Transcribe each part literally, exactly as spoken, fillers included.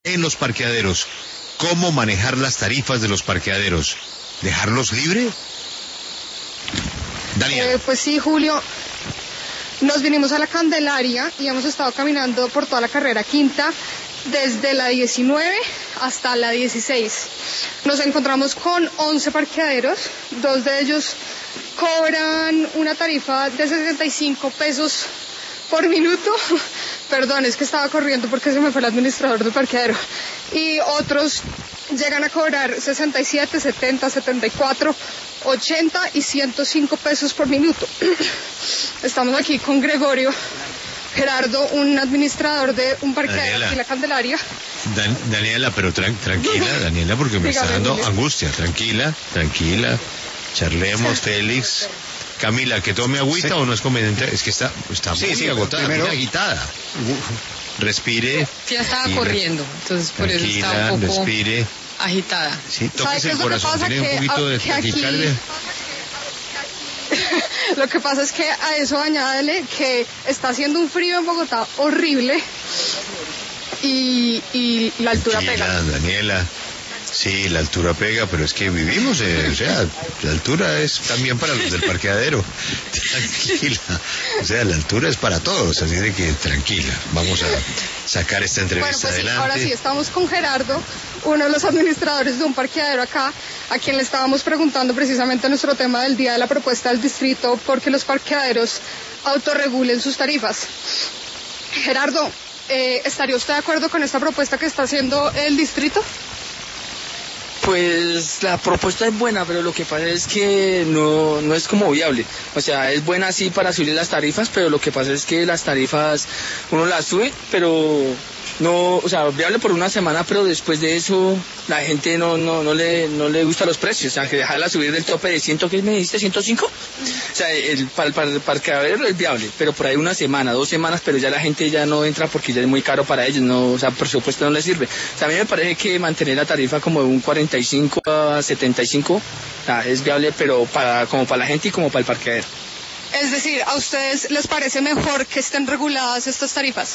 En los parqueaderos, ¿cómo manejar las tarifas de los parqueaderos? ¿Dejarlos libre? Daniel. Eh, pues sí, Julio, nos vinimos a la Candelaria y hemos estado caminando por toda la carrera quinta, desde la diecinueve hasta la dieciséis. Nos encontramos con once parqueaderos, dos de ellos cobran una tarifa de sesenta y cinco pesos por minuto. Perdón, es que estaba corriendo porque se me fue el administrador del parqueadero. Y otros llegan a cobrar sesenta y siete, setenta, setenta y cuatro, ochenta y ciento cinco pesos por minuto. Estamos aquí con Gregorio Gerardo, un administrador de un parqueadero aquí en la Candelaria. Dan, Daniela, pero tran, tranquila, Daniela, porque me Dígame, está dando Julio. angustia. Tranquila, tranquila. Charlemos, Félix. Camila, ¿que tome agüita sí. o no es conveniente? Es que está, está sí, muy sí, agotada, muy agitada. Respire. Ya estaba y, corriendo, entonces por eso está un poco respire. agitada. Sí, toques el corazón, tiene un poquito de taquicardia. Lo que pasa es que a eso añádele que está haciendo un frío en Bogotá horrible y, y la altura Tranquila, pega. Daniela. Sí, la altura pega, pero es que vivimos, eh, o sea, la altura es también para los del parqueadero. Tranquila, o sea, la altura es para todos, así de que tranquila, vamos a sacar esta entrevista bueno, pues adelante. Sí, ahora sí, estamos con Gerardo, uno de los administradores de un parqueadero acá, a quien le estábamos preguntando precisamente nuestro tema del día de la propuesta del distrito, porque los parqueaderos autorregulen sus tarifas. Gerardo, eh, ¿estaría usted de acuerdo con esta propuesta que está haciendo el distrito? Pues la propuesta es buena, pero lo que pasa es que no, no es como viable. O sea, es buena sí para subir las tarifas, pero lo que pasa es que las tarifas uno las sube, pero no, o sea, viable por una semana, pero después de eso la gente no no no le no le gusta los precios. O sea, que dejarla subir del tope de ciento, ¿qué me dijiste? ¿ciento cinco? O sea, el, para, para el parqueadero es viable, pero por ahí una semana, dos semanas, pero ya la gente ya no entra porque ya es muy caro para ellos, no, o sea, por supuesto no les sirve. O sea, a mí me parece que mantener la tarifa como de un cuarenta y cinco a setenta y cinco, o sea, es viable, pero para como para la gente y como para el parqueadero. Es decir, ¿a ustedes les parece mejor que estén reguladas estas tarifas?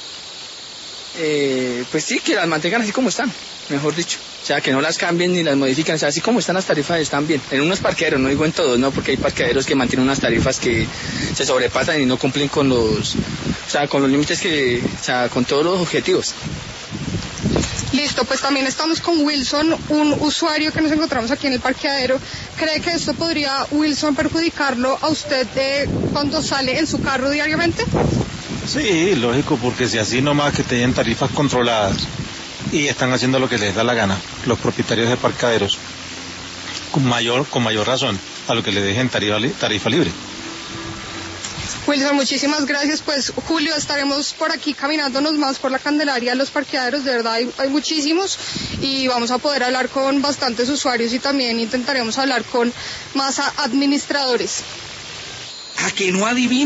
Eh, pues sí, que las mantengan así como están, mejor dicho. O sea, que no las cambien ni las modifiquen. O sea, así como están las tarifas están bien. En unos parqueaderos, no digo en todos, ¿no? Porque hay parqueaderos que mantienen unas tarifas que se sobrepasan y no cumplen con los, o sea, con los límites que, o sea, con todos los objetivos. Listo, pues también estamos con Wilson, un usuario que nos encontramos aquí en el parqueadero. ¿Cree que esto podría, Wilson, perjudicarlo a usted de cuando sale en su carro diariamente? Sí, lógico, porque si así nomás que tienen tarifas controladas y están haciendo lo que les da la gana, los propietarios de parqueaderos, con mayor, con mayor razón, a lo que le dejen tarifa, tarifa libre. Wilson, muchísimas gracias. Pues Julio, estaremos por aquí caminándonos más por la Candelaria, los parqueaderos, de verdad hay, hay muchísimos y vamos a poder hablar con bastantes usuarios y también intentaremos hablar con más administradores. A que no adivina.